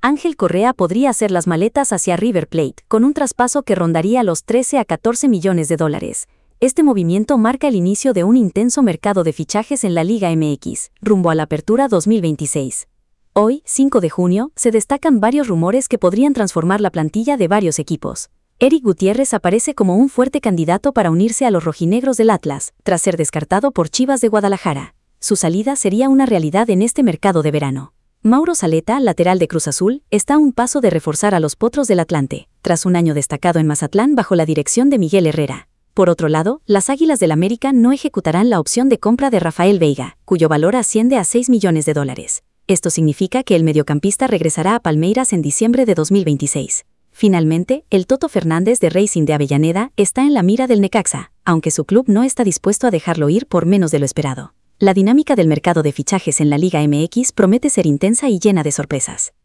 Ángel Correa podría hacer las maletas hacia River Plate, con un traspaso que rondaría los 13 a 14 millones de dólares. Este movimiento marca el inicio de un intenso mercado de fichajes en la Liga MX, rumbo a la apertura 2026. Hoy, 5 de junio, se destacan varios rumores que podrían transformar la plantilla de varios equipos. Eric Gutiérrez aparece como un fuerte candidato para unirse a los rojinegros del Atlas, tras ser descartado por Chivas de Guadalajara. Su salida sería una realidad en este mercado de verano. Mauro Zaleta, lateral de Cruz Azul, está a un paso de reforzar a los Potros del Atlante, tras un año destacado en Mazatlán bajo la dirección de Miguel Herrera. Por otro lado, las Águilas del América no ejecutarán la opción de compra de Rafael Veiga, cuyo valor asciende a 6 millones de dólares. Esto significa que el mediocampista regresará a Palmeiras en diciembre de 2026. Finalmente, el Toto Fernández de Racing de Avellaneda está en la mira del Necaxa, aunque su club no está dispuesto a dejarlo ir por menos de lo esperado. La dinámica del mercado de fichajes en la Liga MX promete ser intensa y llena de sorpresas.